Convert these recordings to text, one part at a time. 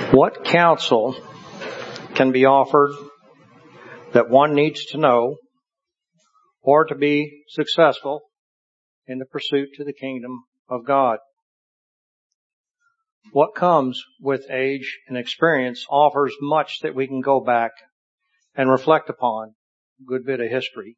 What counsel can be offered that one needs to know or to be successful in the pursuit to the kingdom of God? What comes with age and experience offers much that we can go back and reflect upon, a good bit of history.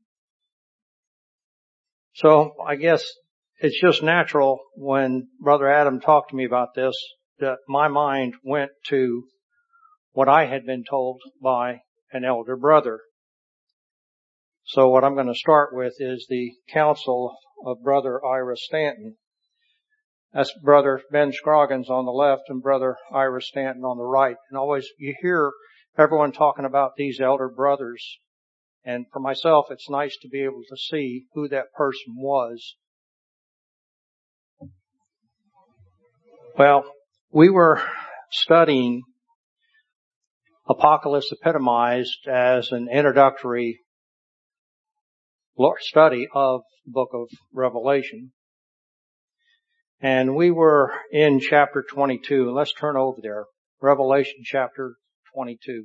So I guess it's just natural when Brother Adam talked to me about this that my mind went to what I had been told by an elder brother. So what I'm going to start with is the counsel of Brother Ira Stanton. That's Brother Ben Scroggins on the left and Brother Ira Stanton on the right. And always you hear everyone talking about these elder brothers. And for myself, it's nice to be able to see who that person was. Well, we were studying Apocalypse epitomized as an introductory study of the book of Revelation. And we were in chapter 22. Let's turn over there. Revelation chapter 22.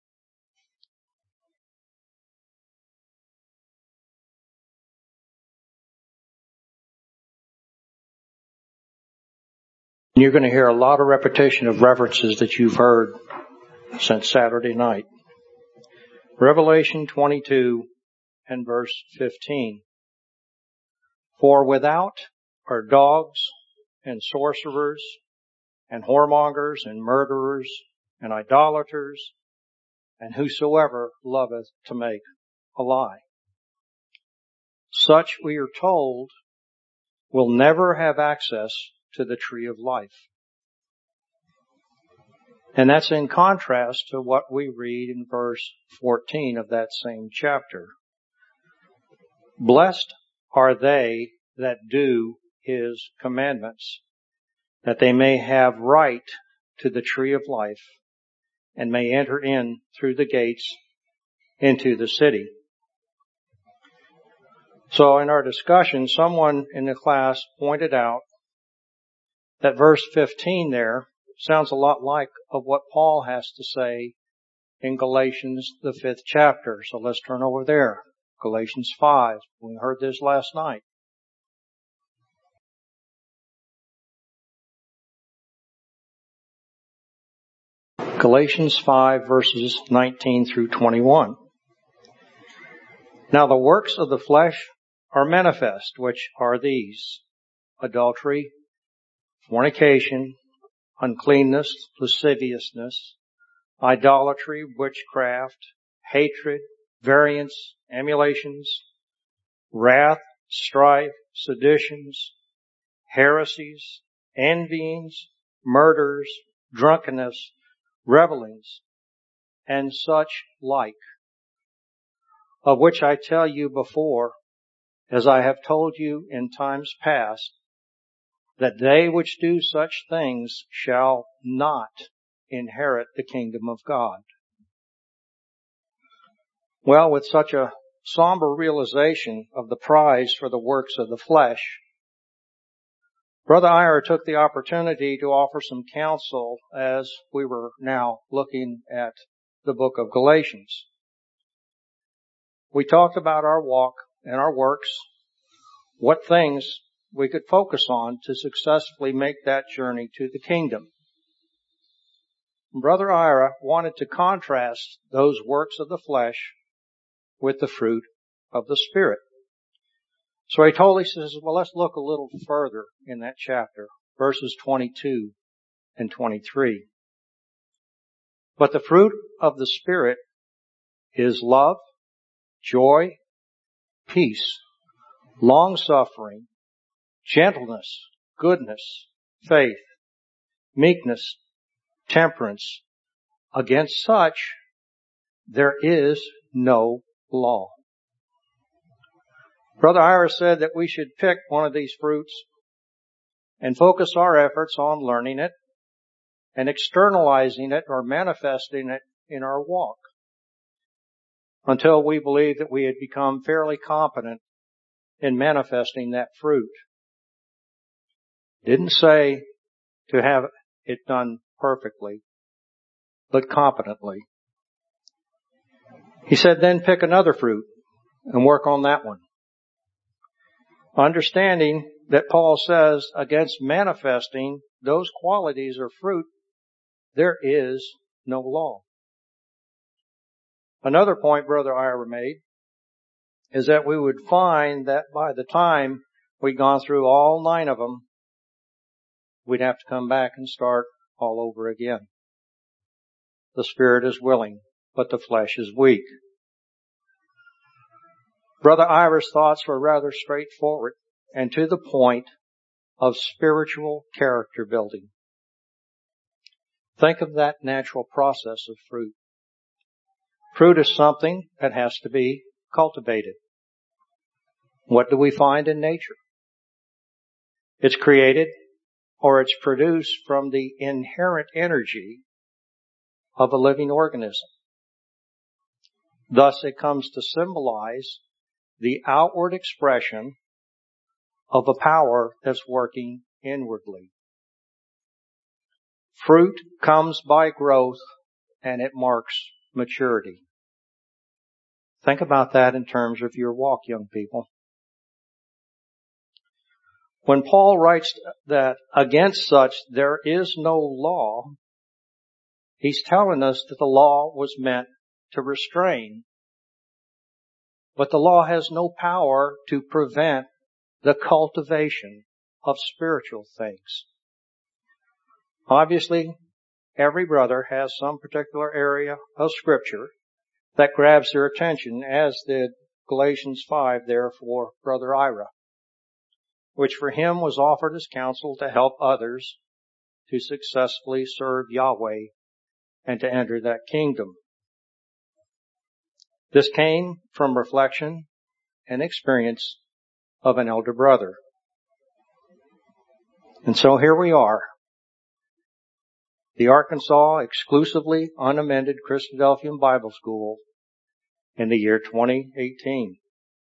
You're going to hear a lot of repetition of references that you've heard since Saturday night. Revelation 22 and verse 15. For without are dogs and sorcerers and whoremongers and murderers and idolaters and whosoever loveth to make a lie. Such, we are told, will never have access to the tree of life. And that's in contrast to what we read in verse 14 of that same chapter. Blessed are they that do his commandments, that they may have right to the tree of life and may enter in through the gates into the city. So in our discussion, someone in the class pointed out that verse 15 there sounds a lot like of what Paul has to say in Galatians, the 5th chapter. So let's turn over there. Galatians 5. We heard this last night. Galatians 5 verses 19 through 21. Now the works of the flesh are manifest, which are these: adultery, fornication, uncleanness, lasciviousness, idolatry, witchcraft, hatred, variance, emulations, wrath, strife, seditions, heresies, envyings, murders, drunkenness, revelings, and such like, of which I tell you before, as I have told you in times past, that they which do such things shall not inherit the kingdom of God. Well, with such a somber realization of the prize for the works of the flesh, Brother Ira took the opportunity to offer some counsel as we were now looking at the book of Galatians. We talked about our walk and our works, what things we could focus on to successfully make that journey to the kingdom. Brother Ira wanted to contrast those works of the flesh with the fruit of the Spirit. So he says, well, let's look a little further in that chapter, verses 22 and 23. But the fruit of the Spirit is love, joy, peace, long-suffering, gentleness, goodness, faith, meekness, temperance. Against such there is no law. Brother Ira said that we should pick one of these fruits and focus our efforts on learning it and externalizing it or manifesting it in our walk until we believe that we had become fairly competent in manifesting that fruit. Didn't say to have it done perfectly, but competently. He said, then pick another fruit and work on that one. Understanding that Paul says against manifesting those qualities or fruit, there is no law. Another point Brother Ira made is that we would find that by the time we'd gone through all 9 of them, we'd have to come back and start all over again. The spirit is willing, but the flesh is weak. Brother Ira's thoughts were rather straightforward and to the point of spiritual character building. Think of that natural process of fruit. Fruit is something that has to be cultivated. What do we find in nature? It's created or it's produced from the inherent energy of a living organism. Thus, it comes to symbolize the outward expression of a power that's working inwardly. Fruit comes by growth and it marks maturity. Think about that in terms of your walk, young people. When Paul writes that against such there is no law, he's telling us that the law was meant to restrain. But the law has no power to prevent the cultivation of spiritual things. Obviously, every brother has some particular area of Scripture that grabs their attention, as did Galatians 5 there for Brother Ira, which for him was offered as counsel to help others to successfully serve Yahweh and to enter that kingdom. This came from reflection and experience of an elder brother. And so here we are, the Arkansas exclusively unamended Christadelphian Bible School in the year 2018.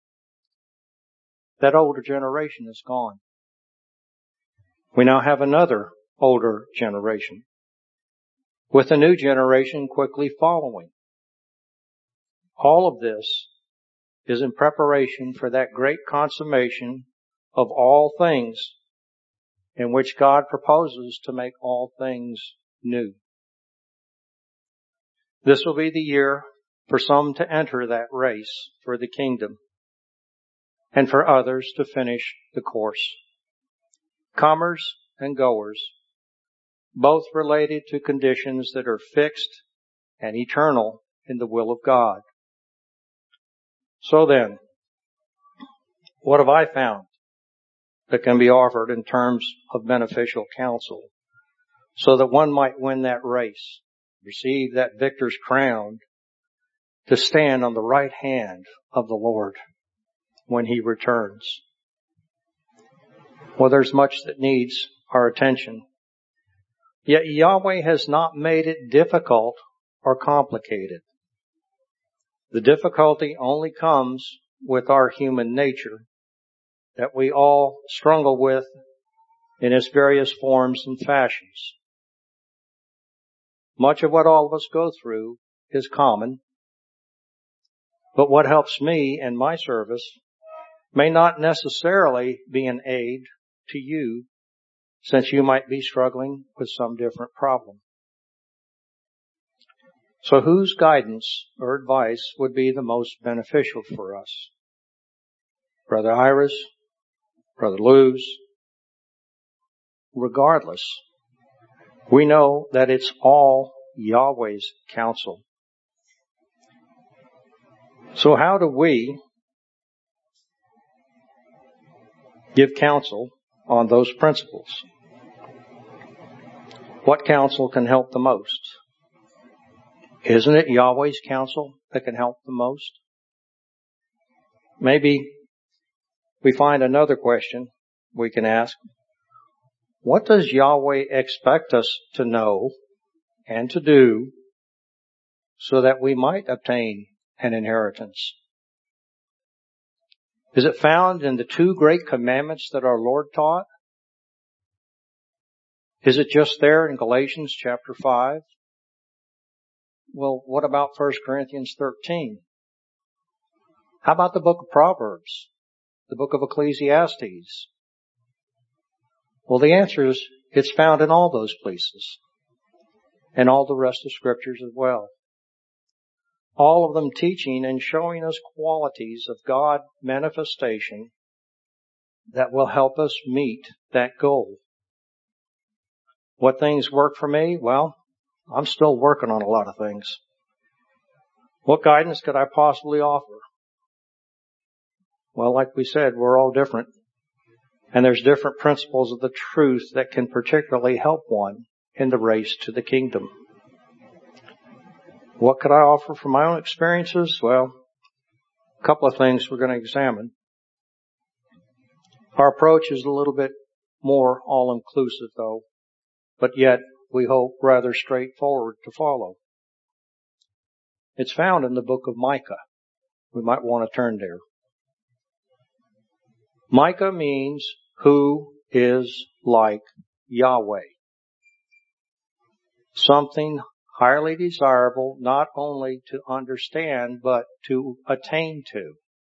That older generation is gone. We now have another older generation, with a new generation quickly following. All of this is in preparation for that great consummation of all things in which God proposes to make all things new. This will be the year for some to enter that race for the kingdom and for others to finish the course. Comers and goers, both related to conditions that are fixed and eternal in the will of God. So then, what have I found that can be offered in terms of beneficial counsel so that one might win that race, receive that victor's crown, to stand on the right hand of the Lord when He returns? Well, there's much that needs our attention. Yet Yahweh has not made it difficult or complicated. The difficulty only comes with our human nature that we all struggle with in its various forms and fashions. Much of what all of us go through is common, but what helps me in my service may not necessarily be an aid to you, since you might be struggling with some different problem. So whose guidance or advice would be the most beneficial for us? Brother Ira's? Brother Lou's? Regardless, we know that it's all Yahweh's counsel. So how do we give counsel on those principles? What counsel can help the most? Isn't it Yahweh's counsel that can help the most? Maybe we find another question we can ask. What does Yahweh expect us to know and to do so that we might obtain an inheritance? Is it found in the 2 great commandments that our Lord taught? Is it just there in Galatians chapter 5? Well, what about 1 Corinthians 13? How about the book of Proverbs? The book of Ecclesiastes? Well, the answer is it's found in all those places. And all the rest of scriptures as well. All of them teaching and showing us qualities of God manifestation that will help us meet that goal. What things work for me? Well, I'm still working on a lot of things. What guidance could I possibly offer? Well, like we said, we're all different. And there's different principles of the truth that can particularly help one in the race to the kingdom. What could I offer from my own experiences? Well, a couple of things we're going to examine. Our approach is a little bit more all-inclusive, though, but yet, we hope, rather straightforward to follow. It's found in the book of Micah. We might want to turn there. Micah means who is like Yahweh. Something highly desirable not only to understand, but to attain to.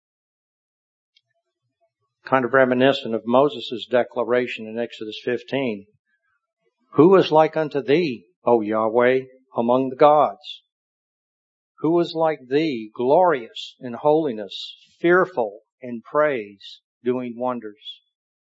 Kind of reminiscent of Moses' declaration in Exodus 15. Who is like unto thee, O Yahweh, among the gods? Who is like thee, glorious in holiness, fearful in praise, doing wonders?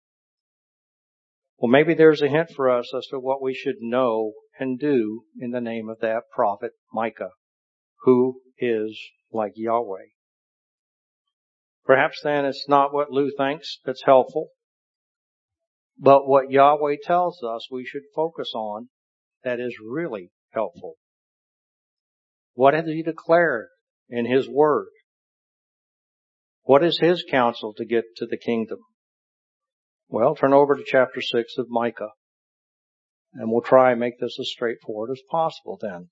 Well, maybe there's a hint for us as to what we should know and do in the name of that prophet Micah, who is like Yahweh. Perhaps then it's not what Lou thinks that's helpful, but what Yahweh tells us we should focus on that is really helpful. What has He declared in His Word? What is His counsel to get to the kingdom? Well, turn over to chapter 6 of Micah, and we'll try and make this as straightforward as possible then.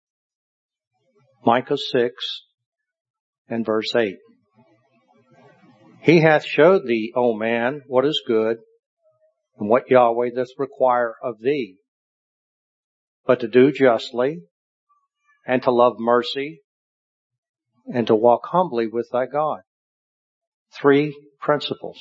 Micah 6 and verse 8. He hath showed thee, O man, what is good, and what Yahweh doth require of thee, but to do justly, and to love mercy, and to walk humbly with thy God. 3 principles.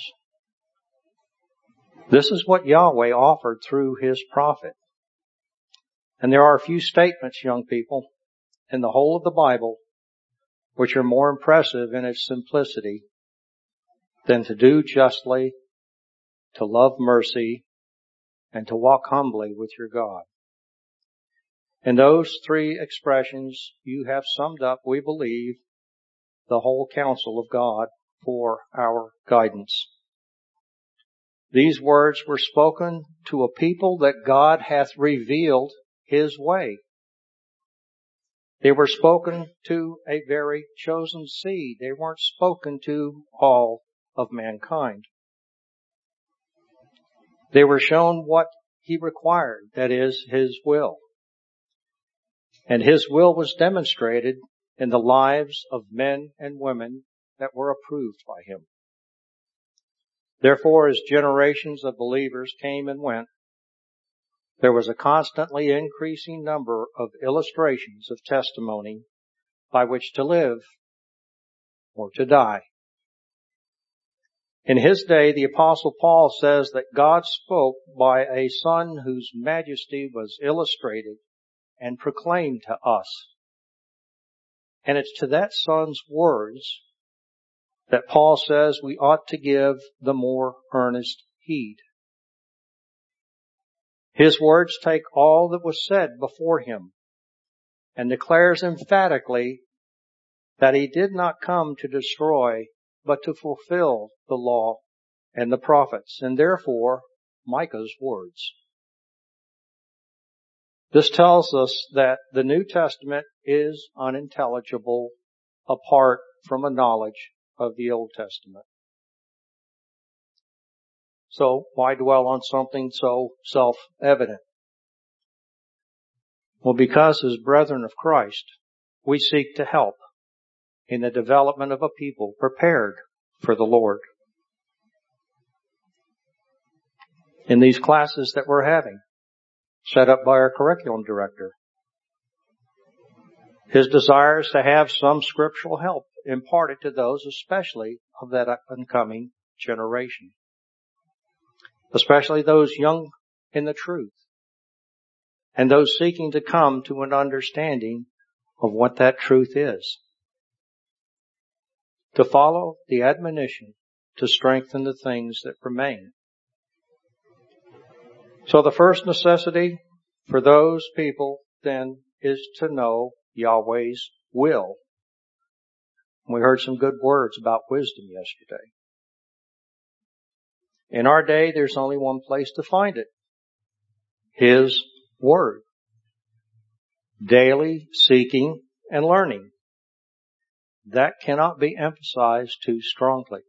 This is what Yahweh offered through His prophet. And there are a few statements, young people, in the whole of the Bible which are more impressive in its simplicity than to do justly, to love mercy, and to walk humbly with your God. In those 3 expressions, you have summed up, we believe, the whole counsel of God for our guidance. These words were spoken to a people that God hath revealed His way. They were spoken to a very chosen seed. They weren't spoken to all of mankind. They were shown what He required, that is, His will. And His will was demonstrated in the lives of men and women that were approved by Him. Therefore, as generations of believers came and went, there was a constantly increasing number of illustrations of testimony by which to live or to die. In his day, the Apostle Paul says that God spoke by a Son whose majesty was illustrated and proclaimed to us. And it's to that Son's words that Paul says we ought to give the more earnest heed. His words take all that was said before Him and declares emphatically that He did not come to destroy, but to fulfill the law and the prophets, and therefore Micah's words. This tells us that the New Testament is unintelligible apart from a knowledge of the Old Testament. So why dwell on something so self-evident? Well, because as brethren of Christ, we seek to help in the development of a people prepared for the Lord. In these classes that we're having, set up by our curriculum director, His desire is to have some scriptural help imparted to those, especially of that up-and-coming generation, especially those young in the truth and those seeking to come to an understanding of what that truth is, to follow the admonition to strengthen the things that remain. So the first necessity for those people then is to know Yahweh's will. We heard some good words about wisdom yesterday. In our day, there's only one place to find it. His Word. Daily seeking and learning. That cannot be emphasized too strongly.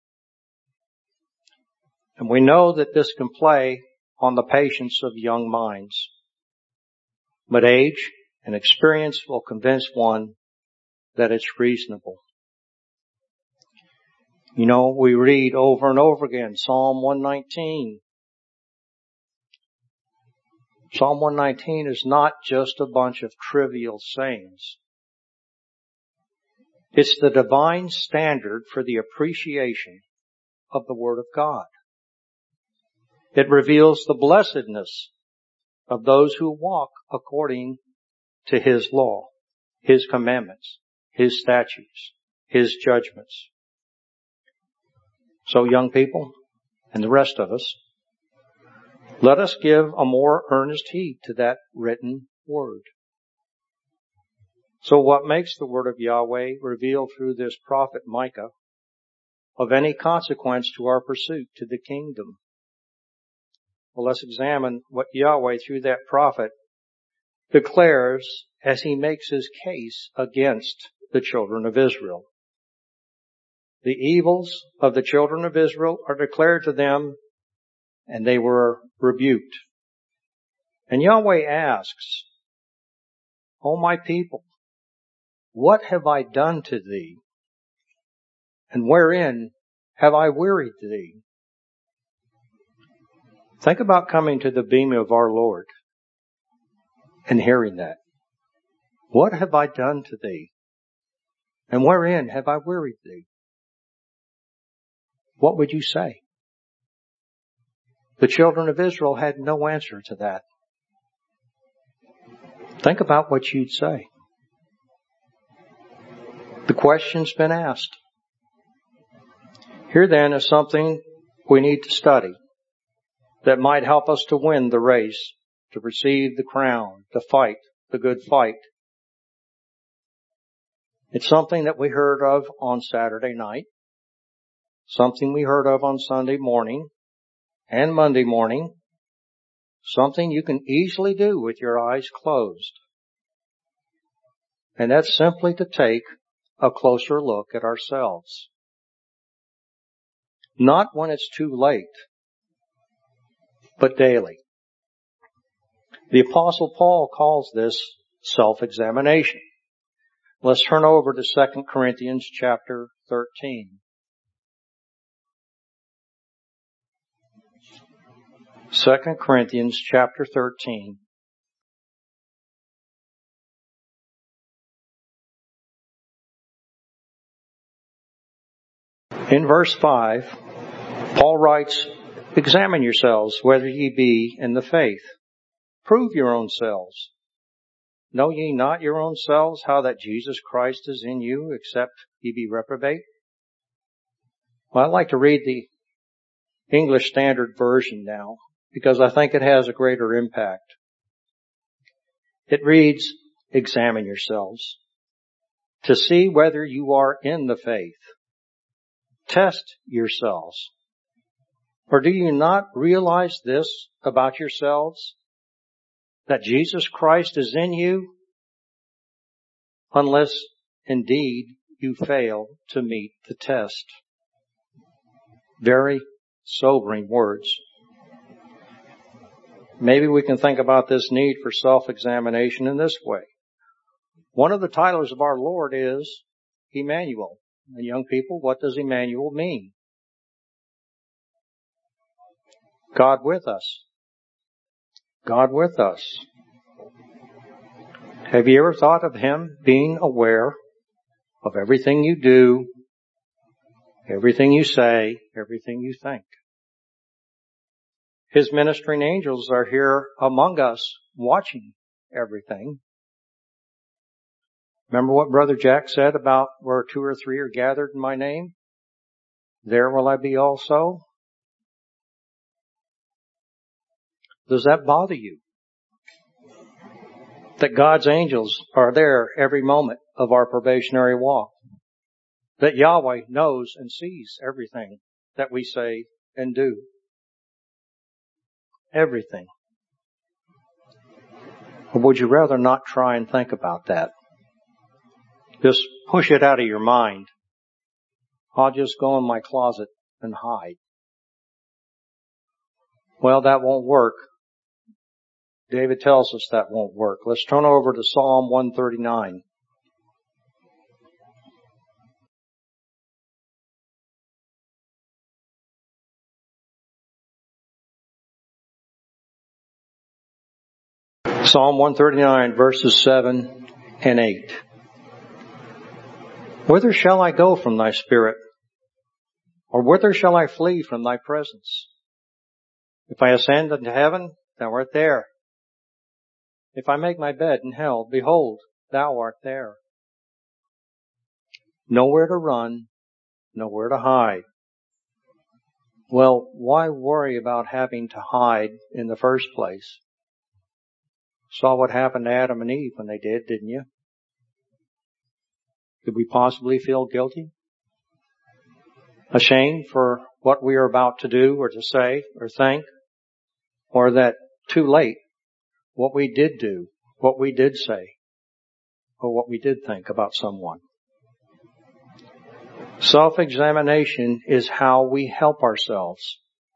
And we know that this can play on the patience of young minds. But age and experience will convince one that it's reasonable. You know, we read over and over again, Psalm 119. Psalm 119 is not just a bunch of trivial sayings. It's the divine standard for the appreciation of the Word of God. It reveals the blessedness of those who walk according to His law, His commandments, His statutes, His judgments. So young people and the rest of us, let us give a more earnest heed to that written Word. So what makes the Word of Yahweh revealed through this prophet Micah of any consequence to our pursuit to the kingdom? Well, let's examine what Yahweh through that prophet declares as he makes his case against the children of Israel. The evils of the children of Israel are declared to them, and they were rebuked. And Yahweh asks, O my people, what have I done to thee? And wherein have I wearied thee? Think about coming to the beam of our Lord and hearing that. What have I done to thee? And wherein have I wearied thee? What would you say? The children of Israel had no answer to that. Think about what you'd say. The question's been asked. Here then is something we need to study that might help us to win the race, to receive the crown, to fight the good fight. It's something that we heard of on Saturday night, something we heard of on Sunday morning and Monday morning, something you can easily do with your eyes closed. And that's simply to take a closer look at ourselves. Not when it's too late, but daily. The Apostle Paul calls this self-examination. Let's turn over to 2 Corinthians chapter 13. 2 Corinthians chapter 13. In verse 5, Paul writes, Examine yourselves whether ye be in the faith. Prove your own selves. Know ye not your own selves how that Jesus Christ is in you, except ye be reprobate? Well, I'd like to read the English Standard Version now, because I think it has a greater impact. It reads, Examine yourselves to see whether you are in the faith. Test yourselves. Or do you not realize this about yourselves? That Jesus Christ is in you? Unless indeed you fail to meet the test. Very sobering words. Maybe we can think about this need for self-examination in this way. One of the titles of our Lord is Emmanuel. And young people, what does Emmanuel mean? God with us. God with us. Have you ever thought of Him being aware of everything you do, everything you say, everything you think? His ministering angels are here among us, watching everything. Remember what Brother Jack said about where 2 or 3 are gathered in my name? There will I be also. Does that bother you? That God's angels are there every moment of our probationary walk. That Yahweh knows and sees everything that we say and do. Everything. Or would you rather not try and think about that? Just push it out of your mind. I'll just go in my closet and hide. Well, that won't work. David tells us that won't work. Let's turn over to Psalm 139. Psalm 139, verses 7 and 8. Whither shall I go from thy spirit? Or whither shall I flee from thy presence? If I ascend into heaven, thou art there. If I make my bed in hell, behold, thou art there. Nowhere to run, nowhere to hide. Well, why worry about having to hide in the first place? Saw what happened to Adam and Eve when they did, didn't you? Could we possibly feel guilty? Ashamed for what we are about to do or to say or think? Or that too late, what we did do, what we did say, or what we did think about someone? Self-examination is how we help ourselves.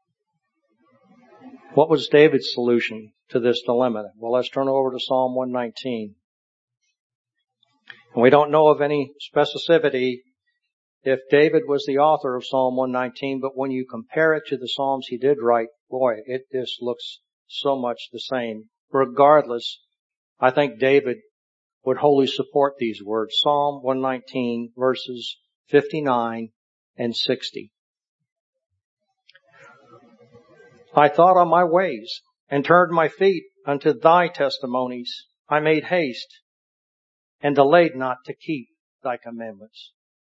What was David's solution to this dilemma? Well, let's turn over to Psalm 119. And we don't know of any specificity if David was the author of Psalm 119, but when you compare it to the Psalms he did write, boy, it just looks so much the same. Regardless, I think David would wholly support these words. Psalm 119, verses 59 and 60. I thought on my ways and turned my feet unto thy testimonies. I made haste and delayed not to keep thy commandments.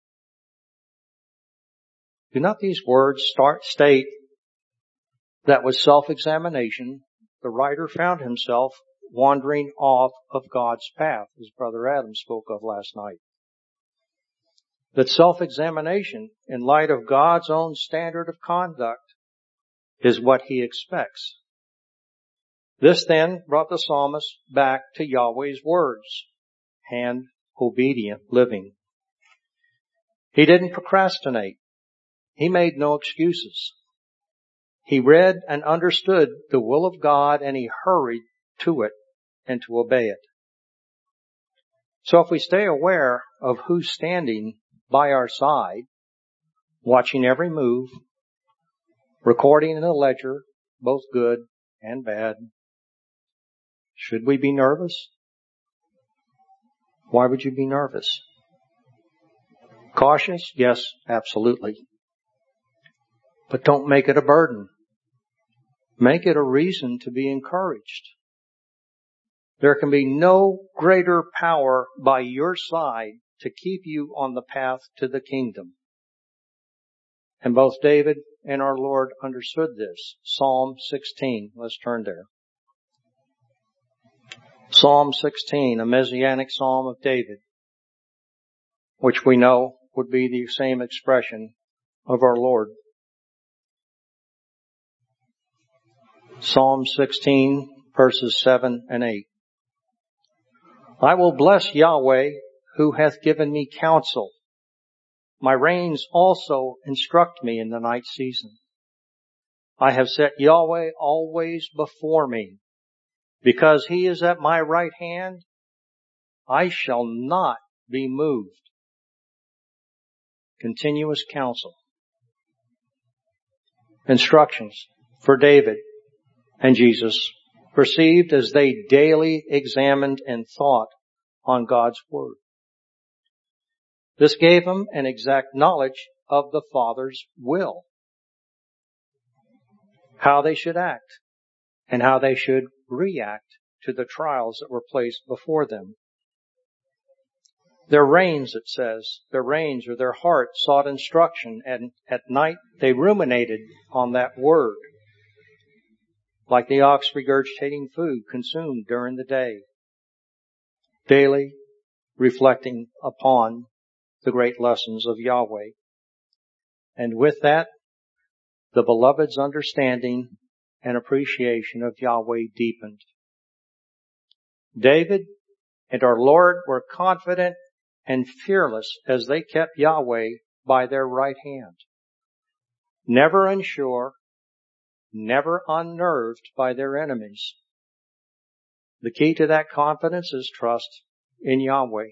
Do not these words state that with self-examination, the writer found himself wandering off of God's path, as Brother Adam spoke of last night? That self-examination, in light of God's own standard of conduct, is what He expects. This then brought the psalmist back to Yahweh's words and obedient living. He didn't procrastinate. He made no excuses. He read and understood the will of God, and he hurried to it and to obey it. So if we stay aware of who's standing by our side, watching every move, recording in a ledger, both good and bad, should we be nervous? Why would you be nervous? Cautious? Yes, absolutely. But don't make it a burden. Make it a reason to be encouraged. There can be no greater power by your side to keep you on the path to the kingdom. And both David and our Lord understood this. Psalm 16. Let's turn there. Psalm 16, a messianic psalm of David, which we know would be the same expression of our Lord. Psalm 16, verses 7 and 8. I will bless Yahweh, who hath given me counsel. My reins also instruct me in the night season. I have set Yahweh always before me. Because He is at my right hand, I shall not be moved. Continuous counsel. Instructions for David and Jesus, perceived as they daily examined and thought on God's Word. This gave them an exact knowledge of the Father's will, how they should act, and how they should react to the trials that were placed before them. Their reins, it says, their reins or their heart sought instruction, and at night they ruminated on that Word, like the ox regurgitating food consumed during the day, daily reflecting upon the great lessons of Yahweh. And with that, the beloved's understanding and appreciation of Yahweh deepened. David and our Lord were confident and fearless as they kept Yahweh by their right hand, never unsure, never unnerved by their enemies. The key to that confidence is trust in Yahweh.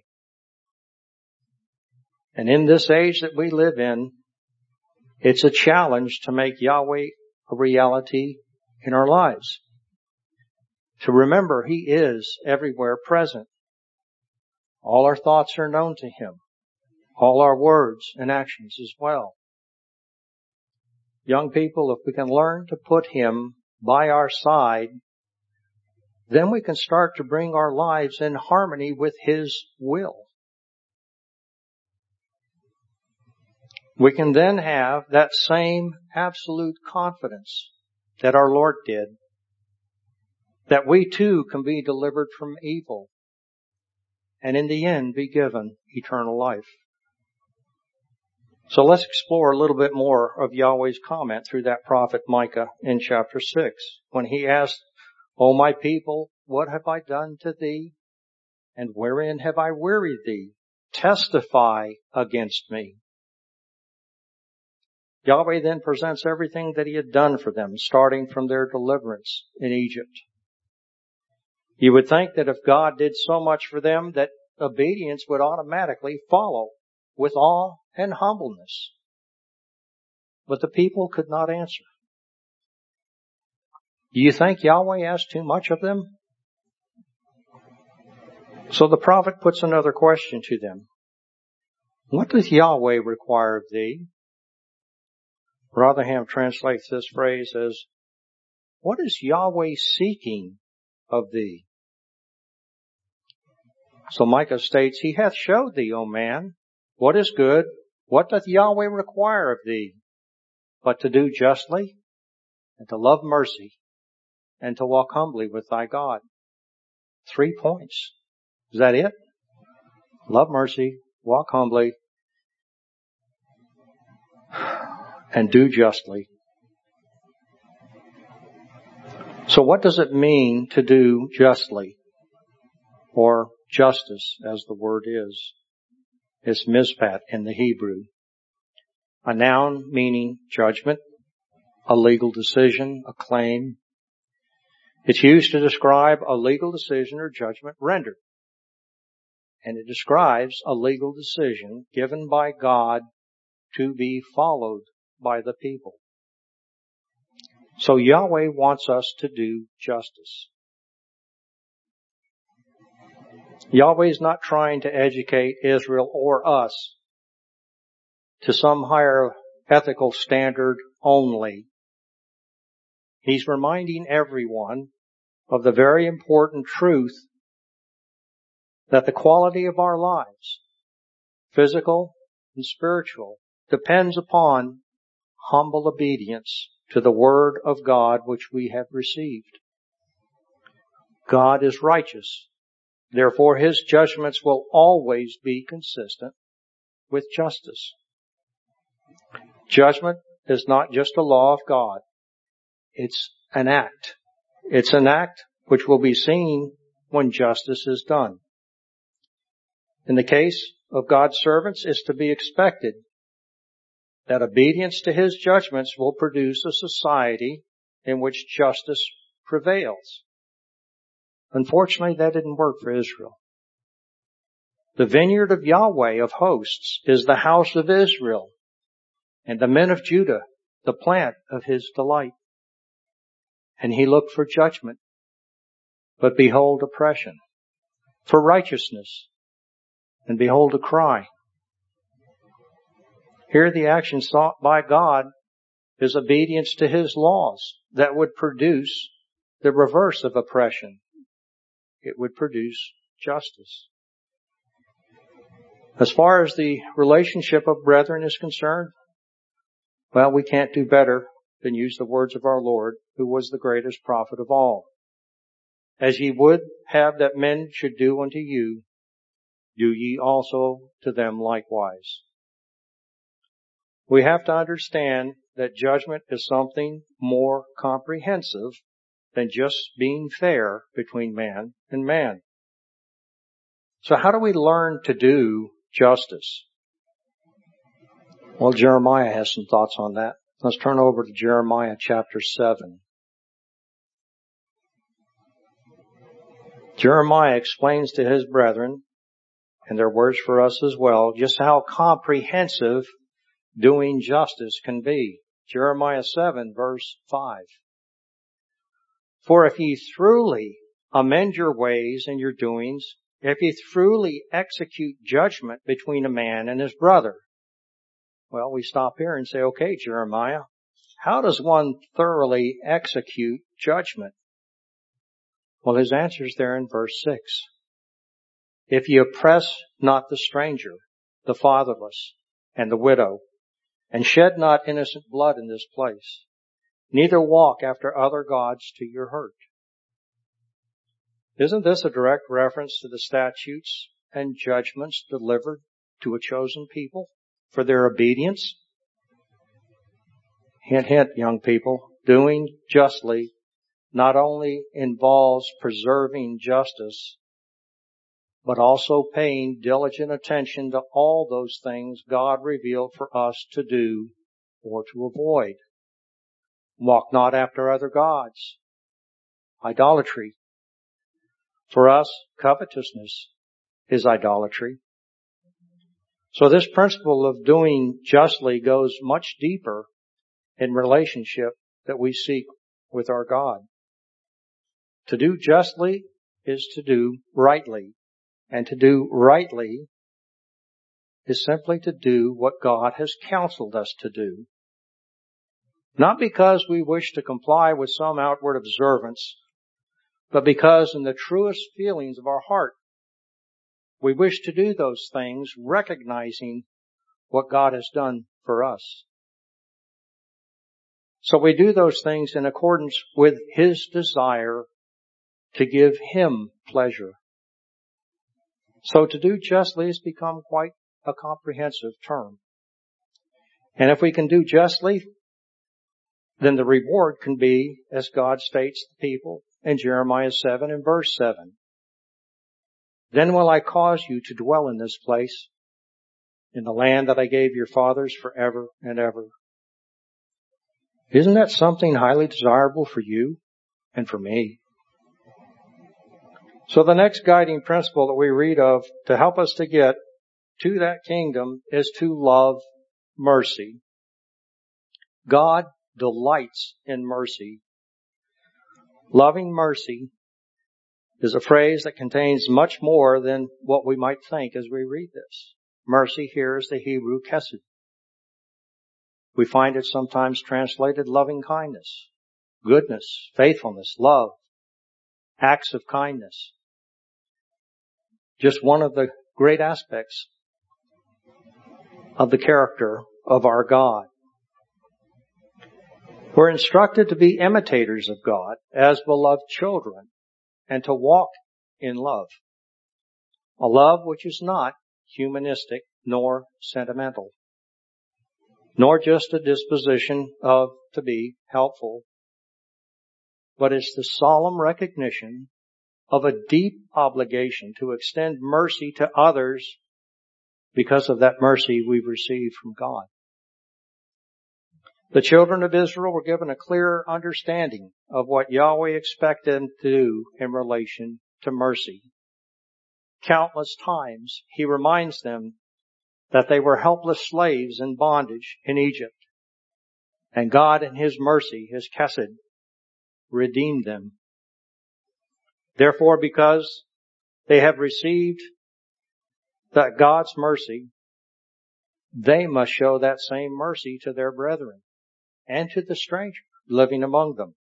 And in this age that we live in, it's a challenge to make Yahweh a reality in our lives. To remember He is everywhere present. All our thoughts are known to Him. All our words and actions as well. Young people, if we can learn to put Him by our side, then we can start to bring our lives in harmony with His will. We can then have that same absolute confidence that our Lord did, that we too can be delivered from evil, and in the end be given eternal life. So let's explore a little bit more of Yahweh's comment through that prophet Micah in chapter 6, when he asked, O my people, what have I done to thee? And wherein have I wearied thee? Testify against me. Yahweh then presents everything that He had done for them, starting from their deliverance in Egypt. You would think that if God did so much for them, that obedience would automatically follow with awe and humbleness. But the people could not answer. Do you think Yahweh asked too much of them? So the prophet puts another question to them. What doth Yahweh require of thee? Rotherham translates this phrase as, what is Yahweh seeking of thee? So Micah states, He hath showed thee, O man, what is good. What doth Yahweh require of thee? But to do justly, and to love mercy, and to walk humbly with thy God. 3 points. Is that it? Love mercy, walk humbly, and do justly. So what does it mean to do justly? Or justice, as the word is. It's mizpat in the Hebrew. A noun meaning judgment, a legal decision, a claim. It's used to describe a legal decision or judgment rendered. And it describes a legal decision given by God to be followed by the people. So Yahweh wants us to do justice. Yahweh is not trying to educate Israel or us to some higher ethical standard only. He's reminding everyone of the very important truth that the quality of our lives, physical and spiritual, depends upon humble obedience to the Word of God which we have received. God is righteous. Therefore, His judgments will always be consistent with justice. Judgment is not just a law of God. It's an act. It's an act which will be seen when justice is done. In the case of God's servants, it's to be expected that obedience to His judgments will produce a society in which justice prevails. Unfortunately, that didn't work for Israel. The vineyard of Yahweh of hosts is the house of Israel, and the men of Judah, the plant of His delight. And He looked for judgment, but behold oppression. for righteousness, and behold a cry. Here the action sought by God is obedience to His laws that would produce the reverse of oppression. It would produce justice. As far as the relationship of brethren is concerned, well, we can't do better than use the words of our Lord, who was the greatest prophet of all. As ye would have that men should do unto you, do ye also to them likewise. We have to understand that judgment is something more comprehensive than just being fair between man and man. So how do we learn to do justice? Well, Jeremiah has some thoughts on that. Let's turn over to Jeremiah chapter 7. Jeremiah explains to his brethren, and their words for us as well, just how comprehensive doing justice can be. Jeremiah 7 verse 5. For if ye truly amend your ways and your doings, if ye truly execute judgment between a man and his brother. Well, we stop here and say, okay, Jeremiah, how does one thoroughly execute judgment? Well, his answer is there in verse 6. If ye oppress not the stranger, the fatherless, and the widow, and shed not innocent blood in this place, neither walk after other gods to your hurt. Isn't this a direct reference to the statutes and judgments delivered to a chosen people for their obedience? Hint, hint, young people, doing justly not only involves preserving justice, but also paying diligent attention to all those things God revealed for us to do or to avoid. Walk not after other gods. Idolatry. For us, covetousness is idolatry. So this principle of doing justly goes much deeper in relationship that we seek with our God. To do justly is to do rightly. And to do rightly is simply to do what God has counseled us to do. Not because we wish to comply with some outward observance, but because in the truest feelings of our heart, we wish to do those things recognizing what God has done for us. So we do those things in accordance with His desire to give Him pleasure. So to do justly has become quite a comprehensive term. And if we can do justly, then the reward can be, as God states to the people in Jeremiah 7 and verse 7. Then will I cause you to dwell in this place, in the land that I gave your fathers forever and ever. Isn't that something highly desirable for you and for me? So the next guiding principle that we read of to help us to get to that kingdom is to love mercy. God delights in mercy. Loving mercy is a phrase that contains much more than what we might think as we read this. Mercy here is the Hebrew chesed. We find it sometimes translated loving kindness, goodness, faithfulness, love, acts of kindness. Just one of the great aspects of the character of our God. We're instructed to be imitators of God as beloved children and to walk in love. A love which is not humanistic nor sentimental, nor just a disposition to be helpful, but it's the solemn recognition of a deep obligation to extend mercy to others because of that mercy we've received from God. The children of Israel were given a clear understanding of what Yahweh expected them to do in relation to mercy. Countless times He reminds them that they were helpless slaves in bondage in Egypt. And God in His mercy, His chesed, redeemed them. Therefore, because they have received that God's mercy, they must show that same mercy to their brethren and to the stranger living among them.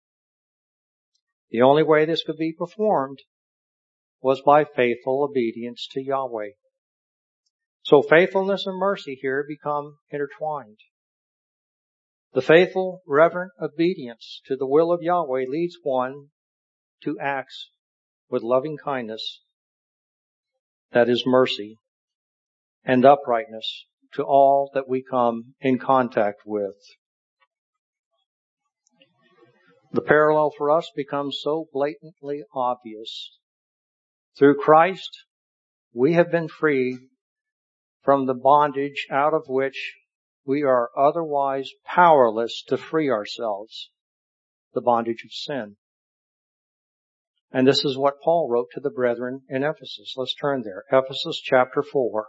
The only way this could be performed was by faithful obedience to Yahweh. So faithfulness and mercy here become intertwined. The faithful, reverent obedience to the will of Yahweh leads one to acts with loving kindness, that is mercy, and uprightness to all that we come in contact with. The parallel for us becomes so blatantly obvious. Through Christ, we have been freed from the bondage out of which we are otherwise powerless to free ourselves, the bondage of sin. And this is what Paul wrote to the brethren in Ephesus. Let's turn there. Ephesus chapter 4.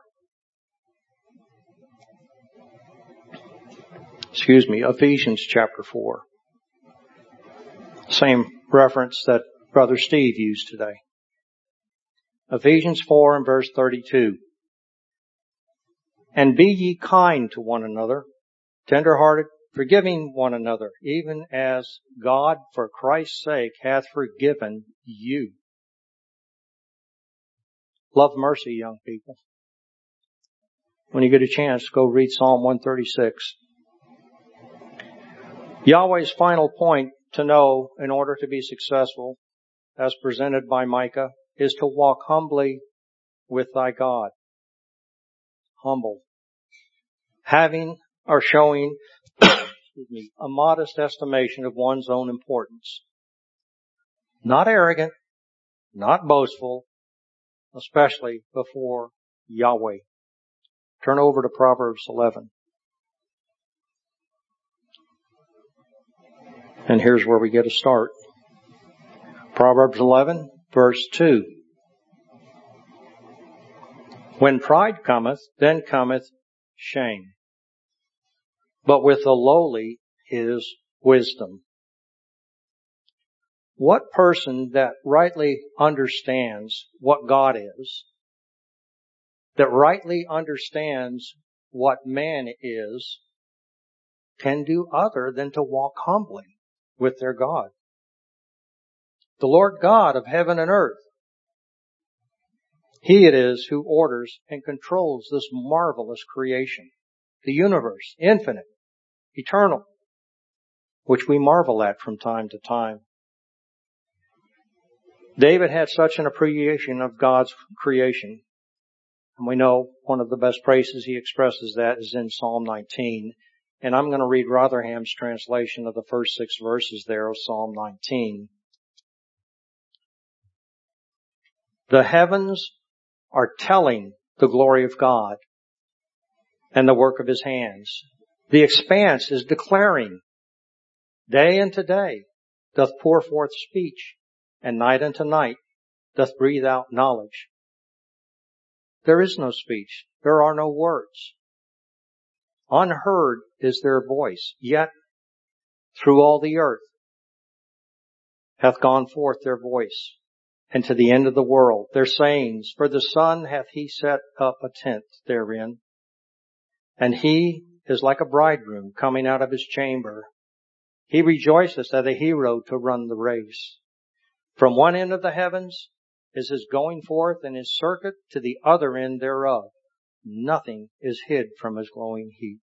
Ephesians chapter 4. Same reference that Brother Steve used today. Ephesians 4 and verse 32. And be ye kind to one another, tender-hearted, forgiving one another, even as God for Christ's sake hath forgiven you. Love mercy, young people. When you get a chance, go read Psalm 136. Yahweh's final point to know in order to be successful, as presented by Micah, is to walk humbly with thy God. Humble. Having or showing a modest estimation of one's own importance. Not arrogant, not boastful, especially before Yahweh. Turn over to Proverbs 11. And here's where we get a start. Proverbs 11, verse 2. When pride cometh, then cometh shame. But with the lowly is wisdom. What person that rightly understands what God is, that rightly understands what man is, can do other than to walk humbly with their God? The Lord God of heaven and earth. He it is who orders and controls this marvelous creation, the universe, infinite, eternal, which we marvel at from time to time. David had such an appreciation of God's creation, and we know one of the best praises he expresses that is in Psalm 19. And I'm going to read Rotherham's translation of the first 6 verses there of Psalm 19. The heavens are telling the glory of God and the work of His hands. The expanse is declaring. Day unto day doth pour forth speech, and night unto night doth breathe out knowledge. There is no speech. There are no words. Unheard is their voice, yet through all the earth hath gone forth their voice, and to the end of the world their sayings. For the sun hath He set up a tent therein, and He is like a bridegroom coming out of his chamber. He rejoiceth as a hero to run the race. From one end of the heavens is His going forth, and His circuit to the other end thereof. Nothing is hid from His glowing heat.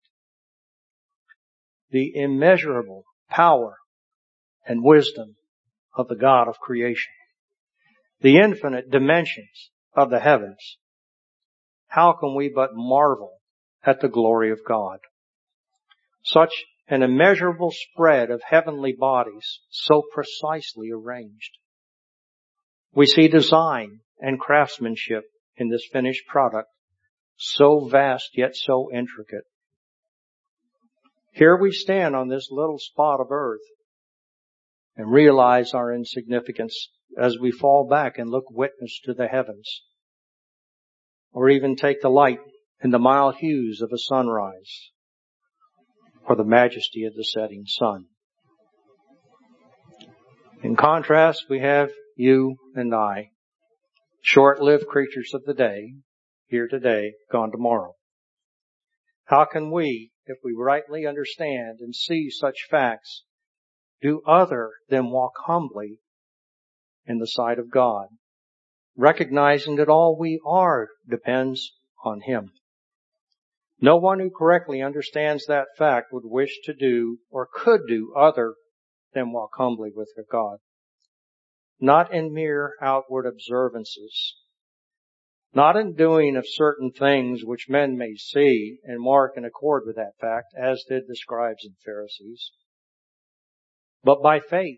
The immeasurable power and wisdom of the God of creation. The infinite dimensions of the heavens. How can we but marvel at the glory of God? Such an immeasurable spread of heavenly bodies, so precisely arranged. We see design and craftsmanship in this finished product, so vast yet so intricate. Here we stand on this little spot of earth and realize our insignificance as we fall back and look witness to the heavens, or even take the light in the mild hues of a sunrise, or the majesty of the setting sun. In contrast, we have you and I, Short-lived creatures of the day, here today, gone tomorrow. How can we, if we rightly understand and see such facts, do other than walk humbly in the sight of God, recognizing that all we are depends on Him? No one who correctly understands that fact would wish to do or could do other than walk humbly with their God. Not in mere outward observances, not in doing of certain things which men may see and mark in accord with that fact, as did the scribes and Pharisees, but by faith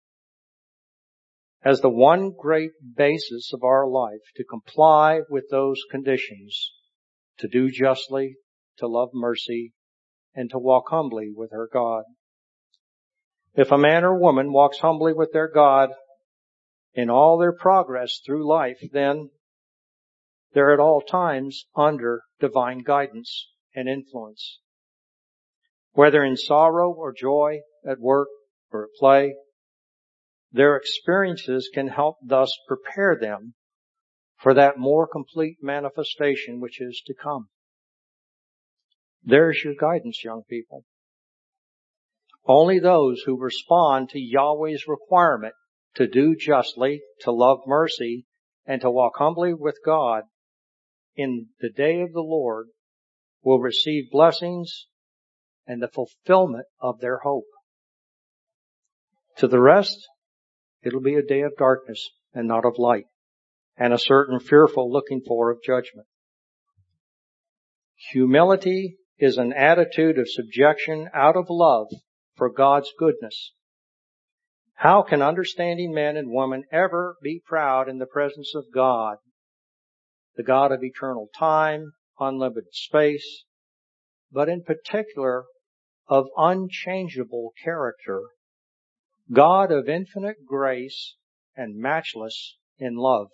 as the one great basis of our life to comply with those conditions, to do justly, to love mercy, and to walk humbly with her God. If a man or woman walks humbly with their God in all their progress through life, then they're at all times under divine guidance and influence. Whether in sorrow or joy, at work or at play, their experiences can help thus prepare them for that more complete manifestation which is to come. There's your guidance, young people. Only those who respond to Yahweh's requirement to do justly, to love mercy, and to walk humbly with God in the day of the Lord will receive blessings and the fulfillment of their hope. To the rest, it'll be a day of darkness and not of light, and a certain fearful looking for of judgment. Humility is an attitude of subjection out of love for God's goodness. How can understanding men and women ever be proud in the presence of God, the God of eternal time, unlimited space, but in particular of unchangeable character, God of infinite grace and matchless in love?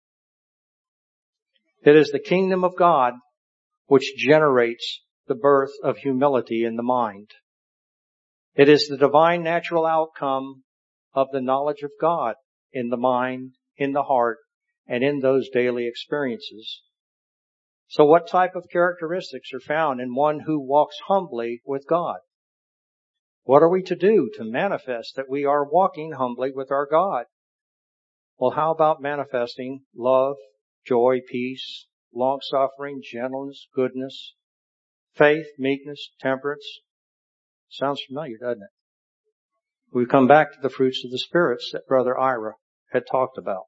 It is the kingdom of God which generates the birth of humility in the mind. It is the divine natural outcome of the knowledge of God in the mind, in the heart, and in those daily experiences. So what type of characteristics are found in one who walks humbly with God? What are we to do to manifest that we are walking humbly with our God? Well, how about manifesting love, joy, peace, long-suffering, gentleness, goodness, faith, meekness, temperance? Sounds familiar, doesn't it? We come back to the fruits of the spirits that Brother Ira had talked about.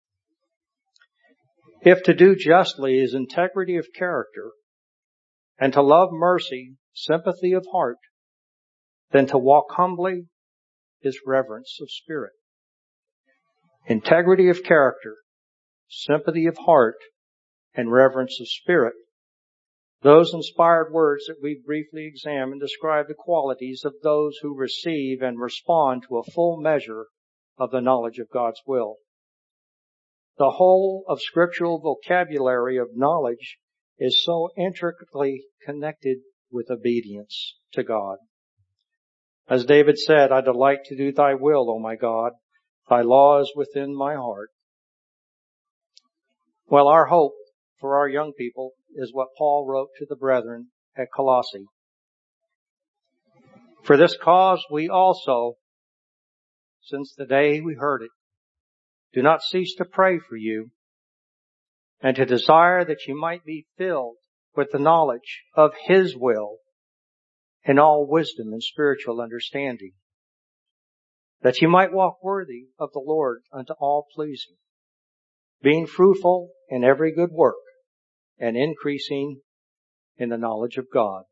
If to do justly is integrity of character, and to love mercy, sympathy of heart, then to walk humbly is reverence of spirit. Integrity of character, sympathy of heart, and reverence of spirit. Those inspired words that we briefly examined describe the qualities of those who receive and respond to a full measure of the knowledge of God's will. The whole of scriptural vocabulary of knowledge is so intricately connected with obedience to God. As David said, I delight to do thy will, O my God. Thy law is within my heart. Well, our hope for our young people is what Paul wrote to the brethren at Colossae. For this cause we also, since the day we heard it, do not cease to pray for you and to desire that you might be filled with the knowledge of His will in all wisdom and spiritual understanding, that you might walk worthy of the Lord unto all pleasing, being fruitful in every good work and increasing in the knowledge of God.